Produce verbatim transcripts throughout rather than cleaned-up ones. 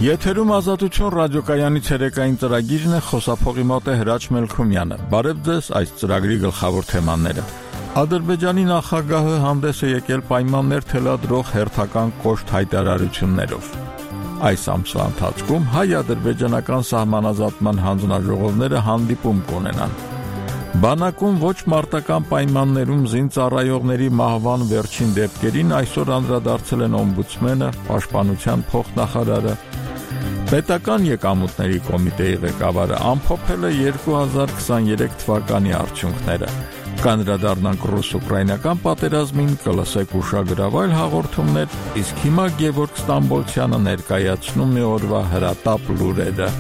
Եթերում ազատություն ռադիոկայանի ցերեկային ծրագիրն է, խոսափողի մոտ է Հրաչ Մելքումյանը։ Բարև ձեզ, այս ծրագրի գլխավոր թեմաները։ Ադրբեջանի նախագահը հանդես է եկել պայմաններ թելադրող հերթական կոշտ հայտարարություններով։ Այս ամսվա ընթացքում հայ-ադրբեջանական սահմանազատման հանձնաժողովները հանդիպում կունենան։ Բանակում ոչ մարտական պայմաններում զինծառայողների մահվան վերջին դեպքերին այսօր անդրադարձել են օմբուդսմենը, պաշտպանության փոխնախարարը։ Պետական եկամուտների կոմիտեի ղեկավարը ամփոփել է երկու հազար քսաներեք թվականի արդյունքները։ Կանդրադառնանք ռուս-ուկրաինական պատերազմին, կլսեք ուշագրավ հաղորդումներ, իսկ հիմա Գևորգ Ստամբոլցյանը ներկայացնում է օրվա հրատապ լուրերը։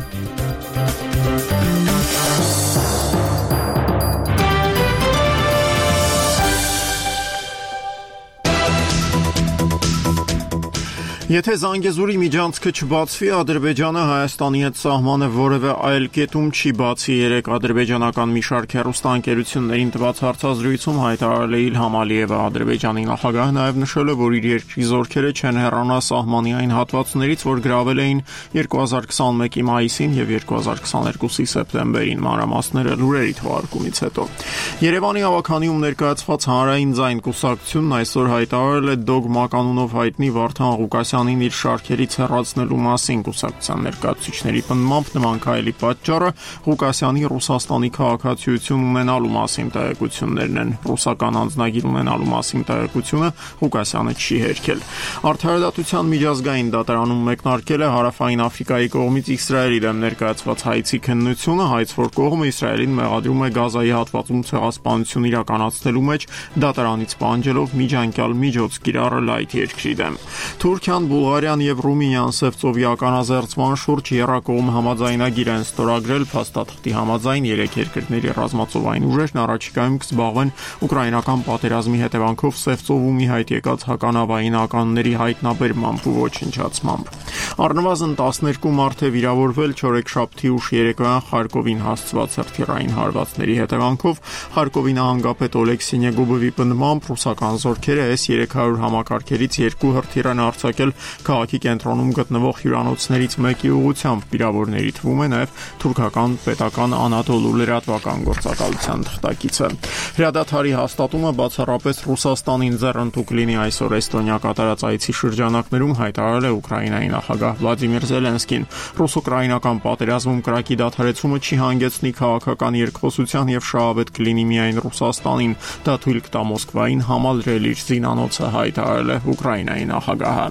Եթե Զանգեզուրի միջանցքը չբացվի, Ադրբեջանը Հայաստանի հետ սահմանը որևէ այլ կետում չի բացի։ Երեք ադրբեջանական մի շարք հեռուստաընկերություններին տված հարցազրույցում հայտարարել է Իլհամ Ալիևը։ Ադրբեջանի նախագահը նաև նշել է, որ իր երկրի զորքերը չեն հեռանա սահմանի այն հատվածներից, որ գրավել էին երկու հազար քսաներկի մայիսին եւ երկու հազար քսաներկուսի սեպտեմբերին։ Մանրամասները լուրերի թվարկումից հետո։ Երևանի հավաքանիում ներկայացված հանրային ձայն կուսակցությունն այսօր հայտարարել է Դոգմա կանունով հայտնի Վարդան Ղուկասյանին իր շարքերից հեռացնելու մասին։ Կուսակցության ներկայացուցիչների պնդմամբ նման քայլի պատճառը Ղուկասյանի Ռուսաստանի քաղաքացիություն ունենալու մասին տեղեկություններն են։ Ռուսական անձնագիր ունենալու մասին տեղեկությունը Ղուկասյանը չի հերքել։ Արդարադատության միջազգային դատարանում մեկնարկել է Հարավային Աֆրիկայի կողմից Իսրայելի դեմ ներկայացված հայցի քննությունը, հայց որ կողմը Իսրայելին մեղադրում է Գազայի հատվածում ցեղասպանություն իրականացնելու մեջ դատարանից պահանջելով միջանկյալ միջոց կիրառել այդ երկրի դեմ։ Թուրքիան, Բուլղարիան եւ Ռումինիան Սևծովի ականազերծման շուրջ եռակողմ համաձայնագիր են ստորագրել։ Փաստաթղթի համաձայն երեք երկրների ռազմածովային ուժերն առաջիկայում կզբաղվեն ուկրաինական պատերազմի հետևանքով Սևծովում ի հայտ եկած հականավային ականների հայտնաբերմամբ ու ոչնչացմամբ։ Առնվազն տասներկու մարդ է վիրավորվել չորեքշաբթի ուշ երեկոյան Խարկովին հասցված հրթիռային հարվածների հետևանքով։ Խարկովի նահանգապետ Օլեքսի Նեգոբովի պնդմամբ ռուսական զորքերը էս երեք հարյուր համակարգերից երկու հրթիռ են արձակել քաղաքի կենտրոնում գտնվող հյուրանոցներից մեկի ուղղությամբ։ Վիրավորների թվում է նաև թուրքական պետական Անադոլու լրատվական գործակալության թղթակիցը։ Հրադադարի հաստատումը բացառապես Ռուսաստանին ձեռնտու կլինի այսօր Էստոնիա կատարած այցի շրջանակներում, հայտարարել է Ուկրաինայի նախագահ Վլադիմիր Զելենսկին։ Ռուս-ուկրաինական պատերազմում կրակի դադարեցումը չի հանգեցնի քաղաքական երկխոսության եւ շահավետ կլինի միայն Ռուսաստանին։ Դա թույլ կտա Մոսկվային համալրել իր զինանոցը, հայտարարել է Ուկրաինայի նախագահը։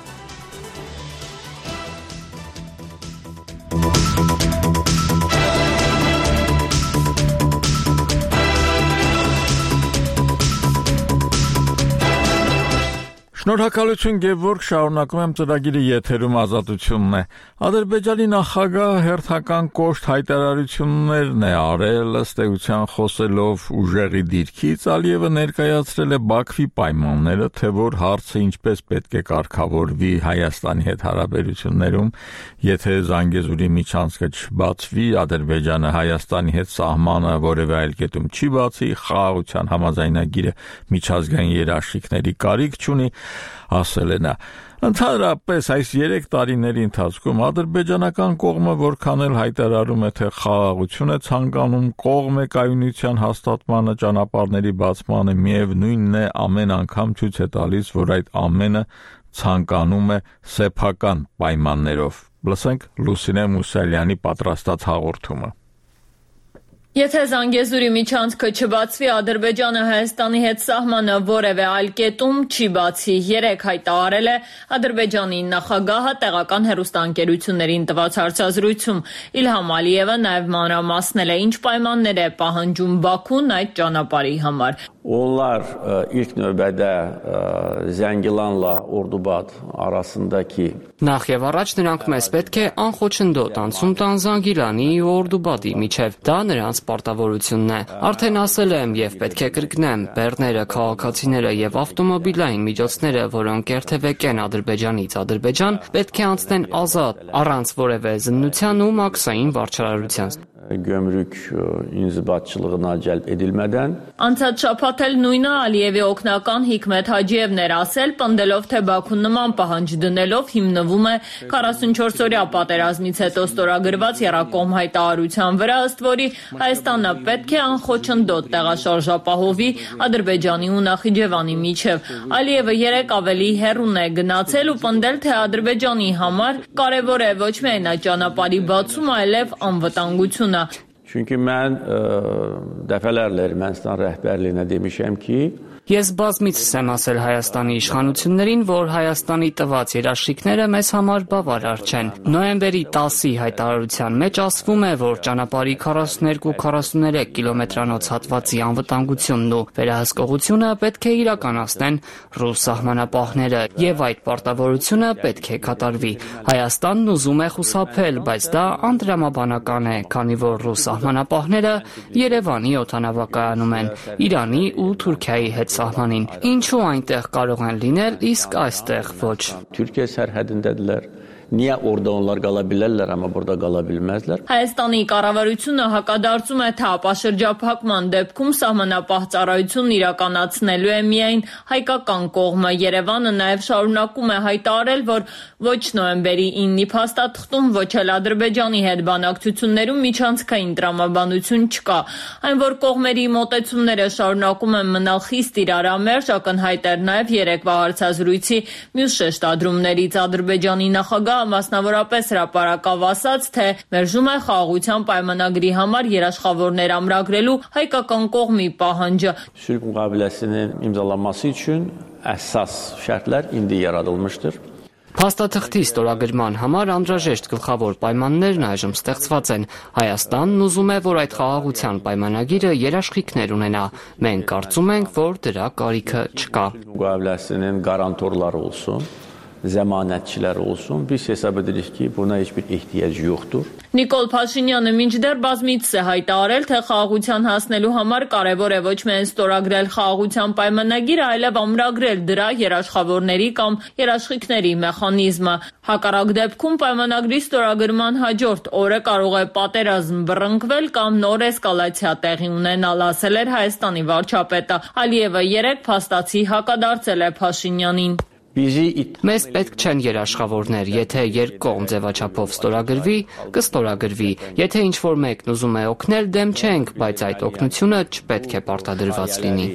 Շնորհակալություն Գևորգ, շարունակում եմ ծրագիրը եթերում ազատությունն է։ Ադրբեջանի նախագահը հերթական կոշտ հայտարարություններն է արել, ըստ էության խոսելով ուժեղի դիրքից, Ալիևը ներկայացրել է Բաքվի պայմանները, թե որ հարցը ինչպես պետք է կարգավորվի Հայաստանի հետ հարաբերություններում, եթե Զանգեզուրի միջանցքը չբացվի, Ադրբեջանը Հայաստանի հետ սահմանը որևէ այլ կետում չի բացի, խաղաղության համաձայնագիրը միջազգային երաշխիքների կարիք չունի, ասել է նա։ Ընդհանրապես այս երեք տարիների ընթացքում ադրբեջանական կողմը որքան էլ հայտարարում է, թե խաղաղություն է ցանկանում, կողմ է կայունության հաստատմանը, ճանապարհների բացմանը, միևնույնն է ամեն անգամ ցույց է տալիս, որ այդ ամենը ցանկանում է սեփական պայմաններով։ Լսենք Լուսինե Մուսալյանի պատրաստած հաղորդումը։ Եթե Զանգեզուրի միջանցքը չբացվի, Ադրբեջանը Հայաստանի հետ սահմանը որևէ այլ կետում չի բացի, երեք հայտարարել է Ադրբեջանի նախագահը տեղական հեռուստաընկերություններին տված հարցազրույցում։ Իլհամ Ալիևը նաև մանրամասնել է, ինչ պայմաններ է պահանջում Բաքուն այդ ճանապարհի համար։ Onlar ilk növbədə Zəngilanla Ordubad arasındakı Նախ եւ առաջ նրանք մեզ պետք է անխոչնդոտ անցում տան Զանգիլանի ու Օրդուբադի միջև։ Դա նրանց պարտավորությունն է։ Արդեն ասել եմ եւ պետք է կրկնեմ, բեռները, քաղաքացիները եւ ավտոմոբիլային միջոցները, որոնք երթևեկեն են Ադրբեջանից Ադրբեջան, պետք է անցնեն ազատ, առանց որևէ զննության ու մաքսային վարչարարության։ Gömrük inzibatçılığına cəlb edilmədən Անցած շաբաթ էլ նույնը Ալիևի օգնական Հիկմետ Հաջիևն էր ասել, պնդելով, թե Բաքուն նման պահանջ դնելով հիմնվում է քառասունչորս-օրյա պատերազմից հետո ստորագրված եռակողմ հայտարարության վրա, ըստ որի Հայաստանը պետք է անխոչնդոտ տեղաշարժապահովի Ադրբեջանի ու Նախիջևանի միջև։ Ալիևը երեկ ավելի հեռուն է գնացել ու պնդել, թե Ադրբեջանի համար կարևոր է ոչ միայն այդ ճանապարհի բացումը, այլև անվտանգությունը։ Çünki mən ə, dəfələrlə Ermənistan rəhbərliyinə demişəm ki, Ես բազմիցս եմ ասել Հայաստանի իշխանություններին, որ Հայաստանի տված երաշխիքները մեզ համար բավարար չեն։ Նոյեմբերի տասի հայտարարության մեջ ասվում է, որ ճանապարհի քառասուներկու քառասուներեք կիլոմետրանոց հատվածի անվտանգությունն ու վերահսկողությունը պետք է իրականացնեն ռուս սահմանապահները, եւ այդ պարտավորությունը պետք է կատարվի։ Հայաստանն ուզում է խուսափել, բայց դա անդրամաբանական է, քանի որ ռուս սահմանապահները Երևանի օդանավակայանում են, Իրանի ու Թուրքիայի հետ սահմանին։ Ինչու այնտեղ կարող են լինել, իսկ այստեղ ոչ։ Türkiye sərhədindədirlər. Niyə orada onlar qala bilərlər, amma burada qala bilməzlər? Հայաստանի կառավարությունը հակադարձում է, թե ապաշրջափակման դեպքում սահմանապահ ծառայությունն իրականացնելու է միայն հայկական կողմը։ Երևանը նաև շարունակում է հայտարարել, որ ոչ նոյեմբերի ինը փաստաթղթում, ոչ էլ Ադրբեջանի հետ բանակցություններում միջանցքային տրամաբանություն չկա։ Այն, որ կողմերի մոտեցումները շարունակում են մնալ խիստ իրարամերժ, ակնհայտ էր նաև երեկվա հարցազրույցի մյուս շեշտադրումներից Ադրբեջանի նախագահ մասնավորապես հրապարակավ ասաց, թե մերժում է խաղաղության պայմանագրի համար երաշխավորներ ամրագրելու հայկական կողմի պահանջը։ Sülh müqaviləsinin imzalanması üçün əsas şərtlər indi yaradılmışdır. Փաստաթղթի ստորագրման համար անհրաժեշտ գլխավոր պայմաններն այժմ ստեղծված են։ Հայաստանն ուզում է, որ այդ խաղաղության պայմանագիրը երաշխիքներ ունենա։ Մենք կարծում ենք, որ դրա կարիքը չկա։ Müqaviləsinin qarantorları olsun, zəmanətçilər olsun. Biz hesab edirik ki, buna heç bir ehtiyac yoxdur. Նիկոլ Փաշինյանը մինչդեռ բազմիցս է հայտարարել, թե խաղաղության հասնելու համար կարևոր է ոչ միայն ստորագրել խաղաղության պայմանագիրը, այլև ամրագրել դրա երաշխավորների կամ երաշխիքների մեխանիզմը։ Հակառակ դեպքում պայմանագրի ստորագրման հաջորդ օրը կարող է պատերազմ բռնկվել կամ նոր էսկալացիա տեղի ունենալ, ասել էր Հայաստանի վարչապետը։ Ալիևը երեկ փաստացի հակադարձել է Փաշինյանին։ Մեզ պետք չեն երաշխավորներ, եթե երկկողմ ձևաչափով ստորագրվի, կստորագրվի։ Եթե ինչ-որ մեկն ուզում է օգնել, դեմ չենք, բայց այդ օգնությունը չպետք է պարտադրված լինի։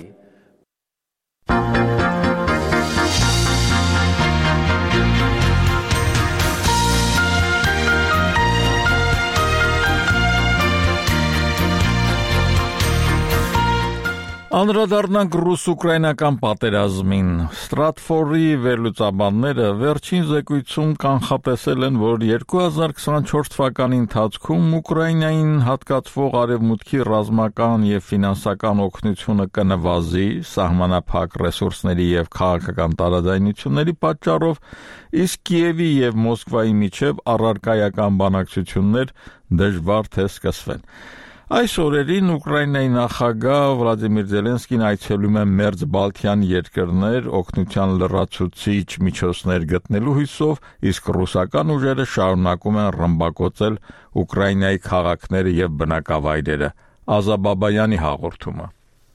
Անդրադառնանք ռուս-ուկրաինական պատերազմին։ Ստրատֆորի վերլուծաբանները վերջին զեկույցում կանխատեսել են, որ երկու հազար քսանչորս թվականի ընթացքում Ուկրաինային հատկացվող արևմուտքի ռազմական եւ ֆինանսական օգնությունը կնվազի սահմանափակ ռեսուրսների եւ քաղաքական տարաձայնությունների պատճառով, իսկ Կիևի եւ Մոսկվայի միջև առարկայական բանակցություններ դժվար թե սկսվեն։ Այս օրերին Ուկրաինայի նախագահ Վլադիմիր Զելենսկին այցելում է մերձ Բալթյան երկրներ օգնության լրացուցիչ միջոցներ գտնելու հույսով, իսկ ռուսական ուժերը շարունակում են ռմբակոծել Ուկրաինայի քաղաքները եւ բնակավայրերը։ Ազա Բաբայանի հաղորդումը։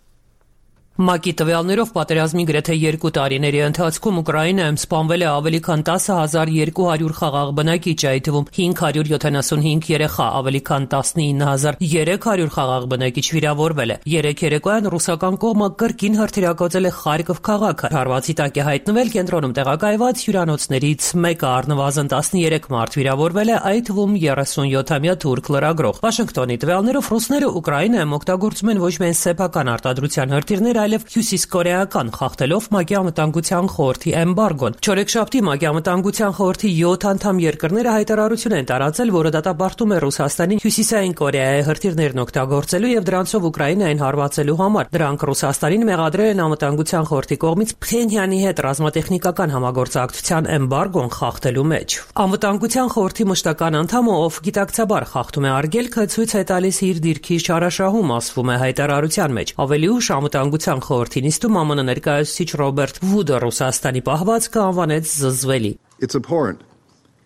ՄԱԿ-ի տվյալներով պատերազմի գրեթե երկու տարիների ընթացքում Ուկրաինայում սպանվել է ավելի քան տասը հազար երկու հարյուր խաղաղ բնակիչ, այդ թվում հինգ հարյուր յոթանասունհինգ երեխա, ավելի քան տասնինը հազար երեք հարյուր խաղաղ բնակիչ վիրավորվել է։ Երեկ երեկոյան ռուսական կողմը կրկին հրթիռակոծել է Խարկով քաղաքը։ Հարվածի տակ է հայտնվել կենտրոնում տեղակայված հյուրանոցներից մեկը, առնվազն տասներեք մարդ վիրավորվել է, այդ թվում երեսունյոթամյա թուրք լրագրող։ Վաշինգտոնի տվյալներով ռուսները Ուկրաինայում օգտագործում են ոչ միայն սեփական արտադրության հրթիռներ, այլև հյուսիսկորեական, խախտելով ՄԱԿ-ի անվտանգության խորհրդի էմբարգոն։ Չորեքշաբթի ՄԱԿ-ի անվտանգության խորհրդի յոթ անդամ երկրները հայտարարություն են տարածել, որը դատապարտում է Ռուսաստանին Հյուսիսային Կորեայի հրթիռներն օգտագործելու եւ դրանցով Ուկրաինային հարվածելու համար։ Դրանք Ռուսաստանին մեղադրել են անվտանգության խորհրդի կողմից Փխենյանի հետ ռազմատեխնիկական համագործակցության էմբարգոն խախտելու մեջ։ Անվտանգության խորհրդի մշտական անդամը, ով գիտակցաբար խախտում է արգելքը, ցույց է տալիս իր դիրքի շարաշահում, ասվում է հայտարարության մեջ։ Ավելի ուշ անվտանգության խորհրդի նիստում ԱՄՆ ներկայացուցիչ Ռոբերտ Վուդը Ռուսաստանի պահվածքը անվանեց զզվելի։ It's abhorrent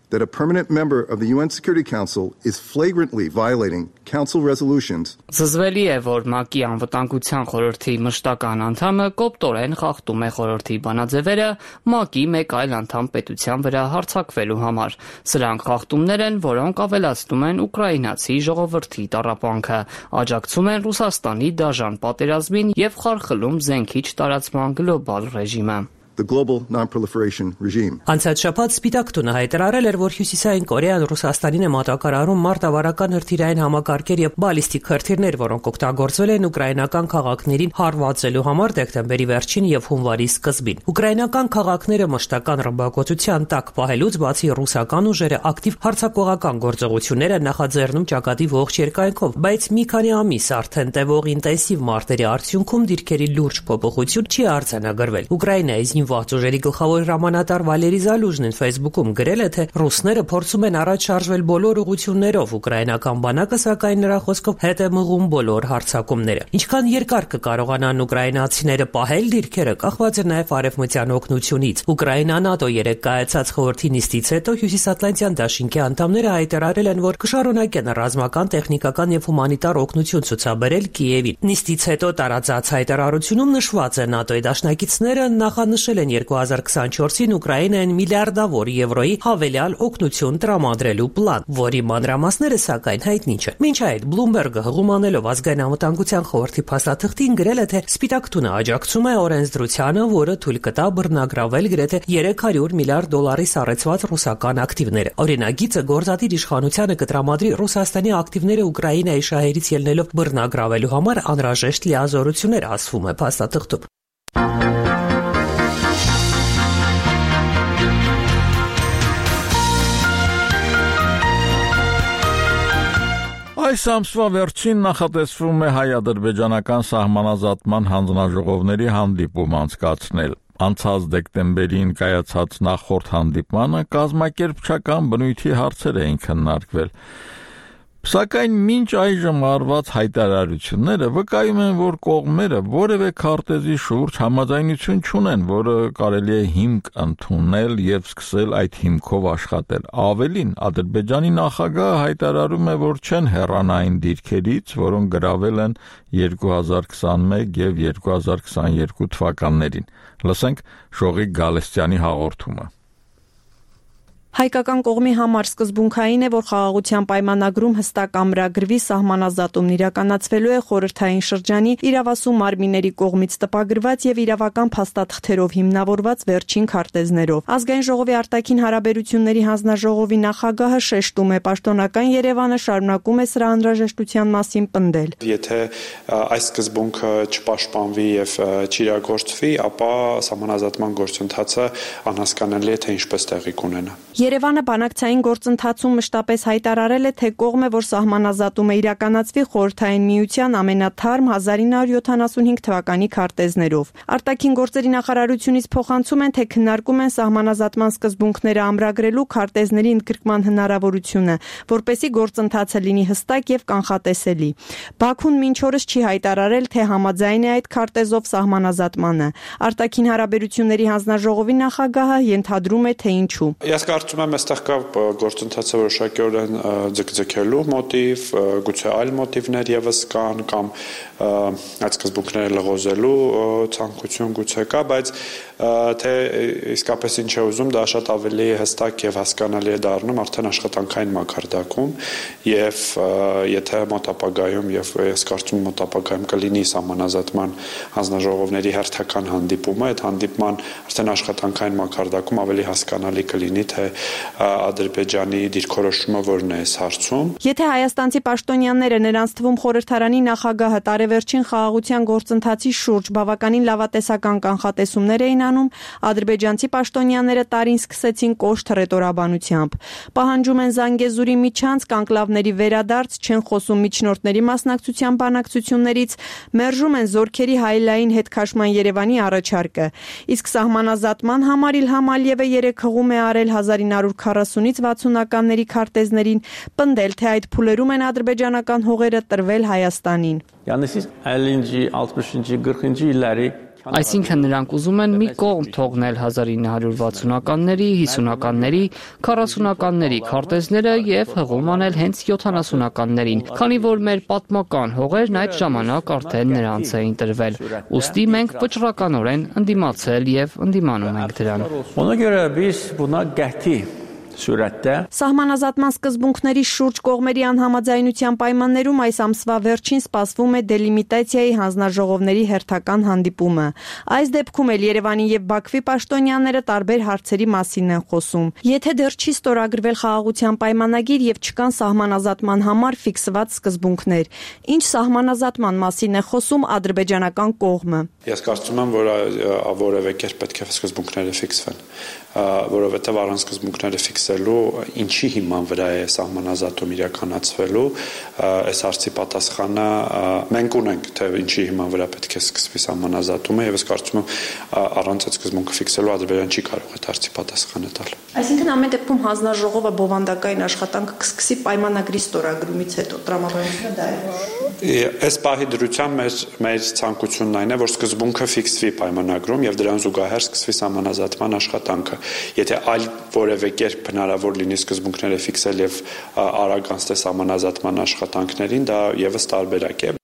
that a permanent member of the U N Security Council is flagrantly violating council resolutions. Զզվելի է, որ ՄԱԿ-ի անվտանգության խորհրդի մշտական անդամը կոպտորեն խախտում է խորհրդի բանաձևերը ՄԱԿ-ի մեկ այլ անդամ պետության վրա հարձակվելու համար։ Սրանք խախտումներ են, որոնք ավելացնում են ուկրաինացի ժողովրդի տառապանքը, աջակցում են Ռուսաստանի դաժան պատերազմին եւ խարխլում զենքի չտարածման գլոբալ ռեժիմը։ The global non-proliferation regime. Անցած շաբաթ Սպիտակ տունը հայտարարել էր, որ Հյուսիսային Կորեան Ռուսաստանին է մատակարարում մարտավարական հրթիռային համակարգեր եւ բալիստիկ հրթիռներ, որոնք օգտագործվել են ուկրաինական քաղաքներին հարվածելու համար դեկտեմբերի վերջին եւ հունվարի սկզբին։ Ուկրաինական քաղաքները մշտական ռմբակոծության տակ պահելուց բացի ռուսական ուժերը ակտիվ հարձակողական գործողություններ են նախաձեռնում ճակատի ողջ երկայնքով, բայց մի քանի ամիս արդեն տևող ինտենսիվ մարտերի արդյունքում դիրքերի լուրջ փոփոխություն չի արձանագրվել։ Ուկրաինայի Զինված ուժերի գլխավոր հրամանատար Վալերի Զալուժնին Facebook-ում գրել է, թե ռուսները փորձում են առաջ շարժվել բոլոր ուղղություններով, ուկրաինական բանակը սակայն նրա խոսքով հետ է մղում բոլոր հարձակումները։ Ինչքան երկար կկարողանան ուկրաինացիները պահել դիրքերը, կախված է նաև արևմտյան օգնությունից։ Ուկրաինան ՆԱՏՕ երեք կայացած խորհրդի նիստից հետո Հյուսիսատլանտյան դաշինքի անդամները հայտարարել են, որ կշարունակեն ռազմական, տեխնիկական եւ հումանիտար օգնություն ցուցաբերել Կիևին։ Նիստից հետո տարածած հայտարարությունում նշված է ՆԱՏՕ-ի դաշնակիցները նախանշել են երկու հազար քսանչորսին Ուկրաինային միլիարդավոր եվրոյի հավելյալ օգնություն տրամադրելու պլան, որի մանրամասները սակայն հայտնի չեն։ Մինչ այդ Bloomberg-ը հղումանելով ազգային անվտանգության խորհրդի փաստաթղթին գրել է, թե Սպիտակ տունը աջակցում է օրենսդրությանը, որը թույլ կտա բռնագրավել գրեթե երեք հարյուր միլիարդ դոլարի սառեցված ռուսական ակտիվները։ Օրինագիծը գործադիր իշխանությանը կտրամադրի Ռուսաստանի ակտիվները Ուկրաինայի շահերից ելնելով բռնագրավելու համար անհրաժեշտ լիազորություններ, ասվում է փաստաթղթում։ Այս ամսվա վերջին նախատեսվում է հայ-ադրբեջանական սահմանազատման հանձնաժողովների հանդիպում անցկացնել։ Անցած դեկտեմբերին կայացած նախորդ հանդիպմանը կազմակերպչական բնույթի հարցեր էին քննարկվել։ Սակայն մինչ այժմ արված հայտարարությունները վկայում են, որ կողմերը որևէ քարտեզի շուրջ համաձայնություն չունեն, որը կարելի է հիմք ընդունել եւ սկսել այդ հիմքով աշխատել։ Ավելին, Ադրբեջանի նախագահը հայտարարում է, որ չեն հեռանա այն դիրքերից, որոնք գրավել են երկու հազար քսանմեկ եւ երկու հազար քսաներկու թվականներին։ Լսենք Շողիկ Գալստյանի հաղորդումը։ Հայկական կողմի համար սկզբունքային է, որ խաղաղության պայմանագրում հստակ ամրագրվի սահմանազատումն իրականացվելու է խորհրդային շրջանի իրավասու մարմինների կողմից տպագրված եւ իրավական փաստաթղթերով հիմնավորված վերջին քարտեզներով։ Ազգային ժողովի արտաքին հարաբերությունների հանձնաժողովի նախագահը շեշտում է, պաշտոնական Երևանը շարունակում է սրա անհրաժեշտության մասին պնդել։ Եթե այս սկզբունքը չպաշտպանվի եւ չիրագործվի, ապա սահմանազատման գործընթացը անհասկանալի է, թե ինչպես տեղի կունենա։ Երևանը բանակցային գործընթացում մշտապես հայտարարել է, թե կողմ է, որ սահմանազատումը իրականացվի խորհրդային միության ամենաթարմ հազար ինը հարյուր յոթանասունհինգ թվականի քարտեզներով։ Արտաքին գործերի նախարարությունից փոխանցում են, թե քննարկում են սահմանազատման սկզբունքները ամրագրելու քարտեզների ընդգրկման հնարավորությունը, որպեսզի գործընթացը լինի հստակ եւ կանխատեսելի։ Բաքուն մինչ օրս չի հայտարարել, թե համաձայն է այդ քարտեզով սահմանազատմանը։ Արտաքին հարաբերությունների հանձնաժողովի նախագահը ենթադրում է, թե ինչու։ Ես կարծում եմ, այստեղ կա գործընթացը որոշակիորեն ձգձգելու մոտիվ, գուցե այլ մոտիվներ եւս կան կամ այդ սկզբունքները լղոզելու ցանկություն գուցե կա, բայց թե իսկապես ինչ է ուզում, դա շատ ավելի հստակ եւ հասկանալի է դառնում արդեն աշխատանքային մակարդակում եւ եթե մոտապագայում եւ ես կարծում եմ մոտապագայում կլինի սահմանազատման հանձնաժողովների հերթական հանդիպումը, այդ հանդիպման արդեն աշխատանքային մակարդակում ավելի հասկանալի կլինի, թե Ադրբեջանի դիրքորոշումը որն է այս հարցում։ Եթե հայաստանցի պաշտոնյաները նրանց թվում խորհրդարանի նախագահը տարեվերջին խաղաղության գործընթացի շուրջ բավականին լավատեսական կանխատեսումներ էին անում, ադրբեջանցի պաշտոնյաները տարին սկսեցին կոշտ հռետորաբանությամբ։ Պահանջում են Զանգեզուրի միջանցք, անկլավների վերադարձ, չեն խոսում միջնորդների մասնակցության բանակցություններից, մերժում են զորքերի հայլային հետքաշման Երևանի առաջարկը։ Իսկ սահմանազատման համար Իլհամ Ալիևը երեք հղում է արել հազար ինը հարյուր քառասունից վաթսունականների քարտեզներին, պնդել, թե այդ փուլերում են ադրբեջանական հողերը տրվել Հայաստանին։ Yəni siz əllinci, алтմիշինci, qırxıncı illəri Այսինքն նրանք ուզում են մի կողմ թողնել հազար ինը հարյուր վաթսունականների, հիսունականների, քառասունականների քարտեզները եւ հղում անել հենց յոթանասունականներին, քանի որ մեր պատմական հողերն այդ ժամանակ արդեն նրանց էին տրվել։ Ուստի մենք վճռականորեն ընդդիմացել եւ ընդդիմանում ենք դրան։ Ona görə biz buna qəti surətdə Սահմանազատման սկզբունքների շուրջ կողմերի անհամաձայնության պայմաններում այս ամսվա վերջին սպասվում է դելիմիտացիայի հանձնաժողովների հերթական հանդիպումը։ Այս դեպքում էլ Երևանի եւ Բաքվի պաշտոնյաները տարբեր հարցերի մասին են խոսում։ Եթե դեռ չի ստորագրվել խաղաղության պայմանագիր եւ չկան սահմանազատման համար ֆիքսված սկզբունքներ, ինչ սահմանազատման մասին է խոսում ադրբեջանական կողմը։ Ես կարծում եմ, որ որևէ կերպ պետք է սկզբունքները ֆիքսվեն, որովհետեւ առանց սկզբունքները ֆիքսելու ինչի հիման վրա է սահմանազատում իրականացվելու, այս հարցի պատասխանը մենք ունենք, թե ինչի հիման վրա պետք է սկսվի սահմանազատումը, եւ ես կարծում եմ առանց այդ սկզբունքը ֆիքսելու Ադրբեջանը չի կարող այդ հարցի պատասխանը տալ։ Այսինքն ամեն դեպքում հանձնաժողովը բովանդակային աշխատանք կսկսի պայմանագրի ստորագրումից հետո տրամաբանությունը դա է։ Այս պահի դրությամբ մեր մեր ցանկությունն այն է, որ սկզբունքը ֆիքսվի պայմանագրում եւ դրան զուգահեռ սկսվի սահմանազատման աշխատանքը։ Եթե այլ որևէ կերպ հնարավոր լինի սկզբունքները ֆիքսել եւ արագ անցնել սահմանազատման աշխատանքներին, դա եւս տարբերակ է։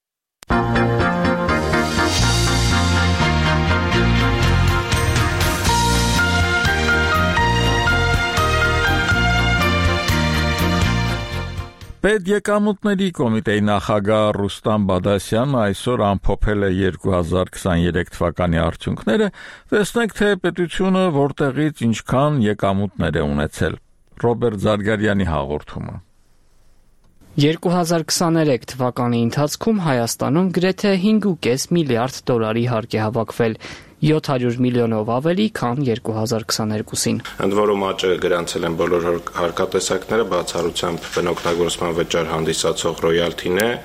Պետեկամուտների կոմիտեի նախագահ Ռուստամ Բադասյանը այսօր ամփոփել է երկու հազար քսաներեք թվականի արդյունքները, տեսնենք թե պետությունը որտեղից ինչքան եկամուտներ է ունեցել։ Ռոբերտ Զարգարյանի հաղորդումը։ երկու հազար քսաներեք թվականի ընթացքում Հայաստանում գրեթե հինգ ու կես միլիարդ դոլարի հարկ է հավաքվել, յոթ հարյուր միլիոնով ավելի, քան երկու հազար քսաներկուսին։ Ընդ որում աճը գրանցել են բոլոր հարկատեսակները, բացառությամբ բնօգտագործման վճար հանդիսացող ռոյալթին է,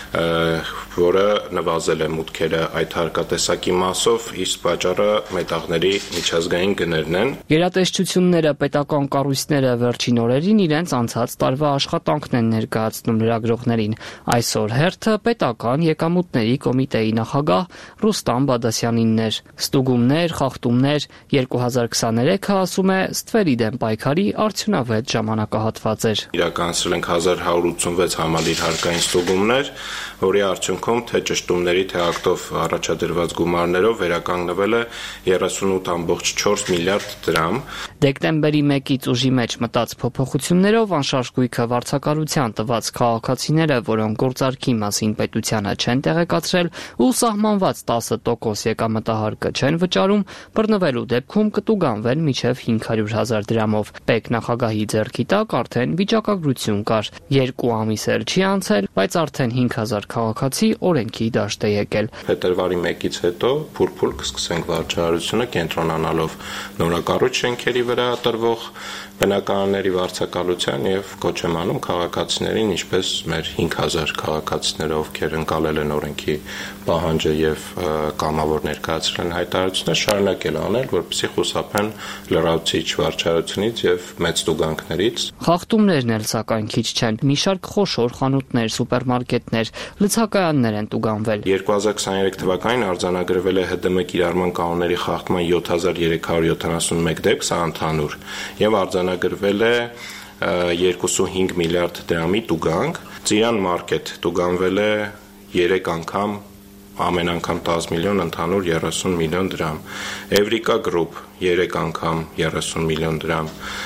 որը նվազել է մուտքերը այդ հարկատեսակի մասով, իսկ պատճառը մետաղների միջազգային գներն են։ Գերատեսչությունները, պետական կառույցները վերջին օրերին իրենց անցած տարվա աշխատանքն են ներկայացնում լրագրողներին։ Այսօր հերթը պետական եկամուտների կոմիտեի նախագահ Ռուստամ Բադասյանինն էր։ Ստուգումներ, խախտումներ, երկու հազար քսաներեքը ասում է ստվերի դեմ պայքարի արդյունավետ ժամանակահատված էր։ Իրականացրել ենք հազար հարյուր ութսունվեց համալիր հարկային ստուգումներ, որի արդյունքում թե ճշտումների, թե ակտով առաջադրված գումարներով վերականգնվել է երեսունութ կόμma չորս միլիարդ դրամ։ Դեկտեմբերի մեկից ուժի մեջ մտած փոփոխություններով անշարժ գույքը վարձակալության տված քաղաքացիները, որոնք գործարքի մասին պետությանը չեն տեղեկացրել ու սահմանված տասը տոկոս եկամտահարկը չեն վճարում, բռնվելու դեպքում կտուգանվեն մինչև հինգ հարյուր հազար դրամով։ Պետ նախագահի ձեռքի տակ արդեն վիճակագրություն կար։ Երկու ամիս էլ չի անցել, բայց արդեն հինգ հազար քաղաքացի օրենքի դաշտ է եկել։ Փետրվարի մեկից հետո փուրփուր կսկսենք վարչարությունը կենտրոնանալով նորակառույց շենքերի վրա տրվող բնակարանների վարձակալության եւ կոչ եմ անում քաղաքացիներին, ինչպես մեր հինգ հազար քաղաքացիները, ովքեր ընկալել են օրենքի պահանջը եւ կամավոր ներկայացրել են հայտարարություններ, շարունակել անել, որպեսզի խուսափեն լրացուցիչ վարչարությունից եւ մեծ տուգանքներից։ Խախտումներն էլ սակայն քիչ չեն։ Մի շարք խոշոր խանութներ, սուպերմարկետներ, լցակայաններ են տուգանվել։ երկու հազար քսաներեք թվականին արձանագրվել է Հ D M կիրառման կանոնների խախտման յոթ հազար երեք հարյուր յոթանասունմեկ դեպք, սա ընդհանուր, եւ արձանագրվել է երկուսունհինգ միլիարդ դրամի տուգանք։ Ծիրան մարքեթ տուգանվել է երեք անգամ, ամեն անգամ տասը միլիոն, ընդհանուր երեսուն միլիոն դրամ։ Էվրիկա գրուպ երեք անգամ երեսուն միլիոն դրամ։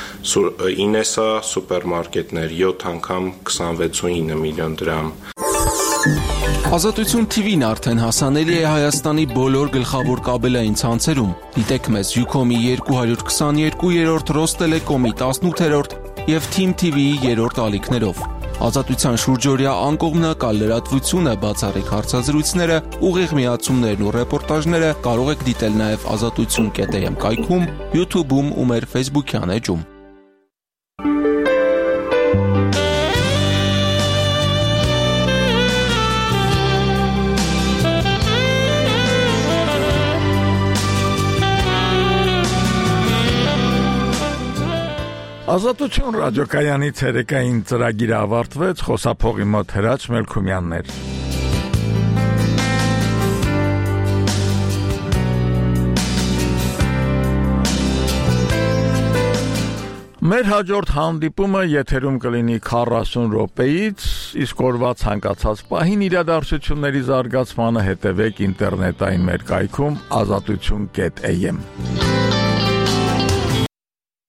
Ինեսա սուպերմարկետներ յոթ անգամ քսանվեցուինը միլիոն դրամ։ Ազատություն T V-ն արդեն հասանելի է Հայաստանի բոլոր գլխավոր կաբելային ցանցերում։ Դիտեք մեզ Ucom-ի երկու հարյուր քսաներկուերորդ, Ռոստելեկոմի տասնութերորդ եւ Team T V-ի երրորդ ալիքներով։ Ազատության շուրջօրյա անկողմնակալ լրատվությունը, բացառիկ հարցազրույցները, ուղիղ միացումներն ու ռեպորտաժները կարող եք դիտել նաև ազատություն կետ am կայքում, YouTube-ում ու մեր Facebook-յան էջում։ Ազատություն ռադիոկայանի ցերեկային ծրագիրը ավարտվեց, խոսափողի մոտ Հրաչ Մելքումյանն էր։ Մեր հաջորդ հանդիպումը եթերում կլինի քառասուն րոպեից, իսկ օրվա ցանկացած պահին իրադարձությունների զարգացմանը հետևեք ինտերնետային մեր կայքում ազատություն կետ am